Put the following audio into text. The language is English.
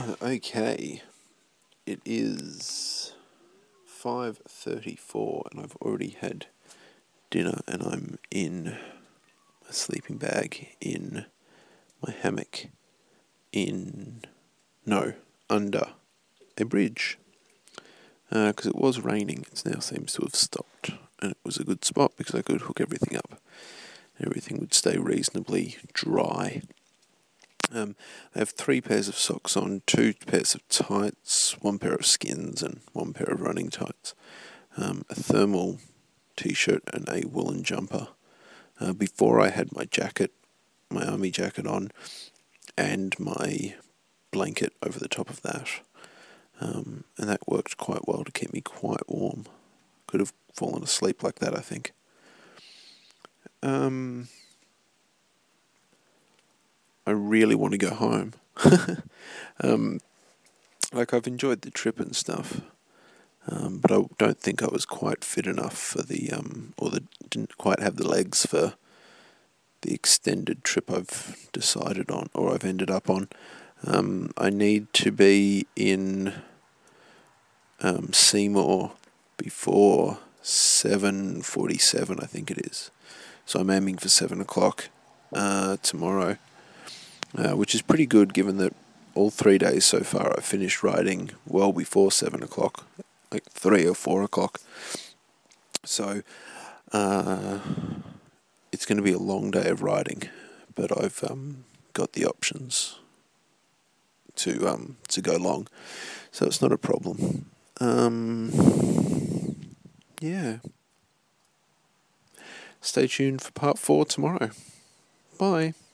Okay, it is 5:34 and I've already had dinner and I'm in a sleeping bag in my hammock under a bridge. Because it was raining, it now seems to have stopped, and it was a good spot because I could hook everything up. Everything would stay reasonably dry. I have 3 pairs of socks on, 2 pairs of tights, 1 pair of skins and 1 pair of running tights, a thermal t-shirt and a woolen jumper. Before I had my jacket, my army jacket on, and my blanket over the top of that. And that worked quite well to keep me quite warm. Could have fallen asleep like that, I think. I really want to go home. I've enjoyed the trip and stuff, but I don't think I was quite fit enough for didn't quite have the legs for the extended trip I've decided on, or I've ended up on. I need to be in Seymour before 7:47, I think it is. So I'm aiming for 7 o'clock tomorrow, which is pretty good given that all 3 days so far I've finished riding well before 7 o'clock, like 3 or 4 o'clock. So it's going to be a long day of riding, but I've got the options to go long, so it's not a problem. Yeah. Stay tuned for part 4 tomorrow. Bye.